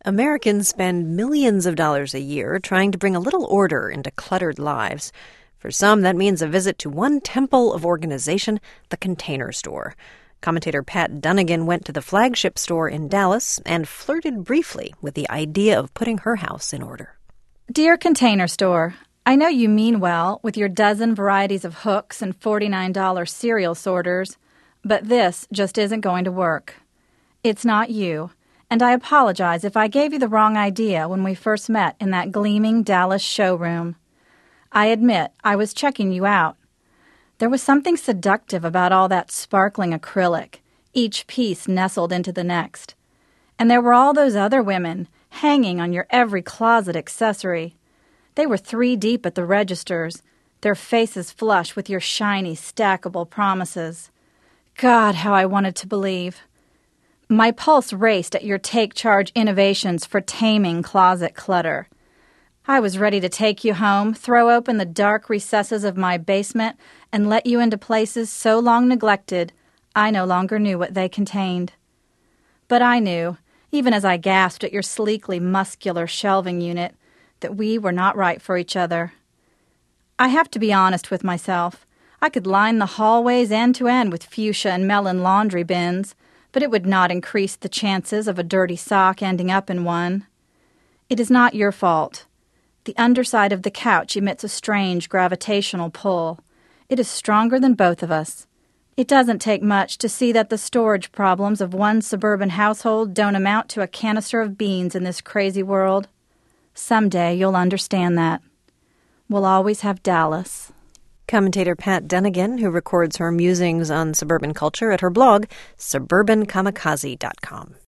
Americans spend millions of dollars a year trying to bring a little order into cluttered lives. For some, that means a visit to one temple of organization, the Container Store. Commentator Pat Dunnigan went to the flagship store in Dallas and flirted briefly with the idea of putting her house in order. Dear Container Store, I know you mean well with your dozen varieties of hooks and $49 cereal sorters, but this just isn't going to work. It's not you, and I apologize if I gave you the wrong idea when we first met in that gleaming Dallas showroom. I admit I was checking you out. There was something seductive about all that sparkling acrylic, each piece nestled into the next. And there were all those other women hanging on your every closet accessory. They were 3 deep at the registers, their faces flush with your shiny, stackable promises. God, how I wanted to believe. My pulse raced at your take-charge innovations for taming closet clutter. I was ready to take you home, throw open the dark recesses of my basement, and let you into places so long neglected, I no longer knew what they contained. But I knew, even as I gasped at your sleekly muscular shelving unit, that we were not right for each other. I have to be honest with myself. I could line the hallways end to end with fuchsia and melon laundry bins, but it would not increase the chances of a dirty sock ending up in one. It is not your fault. The underside of the couch emits a strange gravitational pull. It is stronger than both of us. It doesn't take much to see that the storage problems of one suburban household don't amount to a canister of beans in this crazy world. Someday you'll understand that. We'll always have Dallas. Commentator Pat Dunnigan, who records her musings on suburban culture at her blog, suburbankamikaze.com.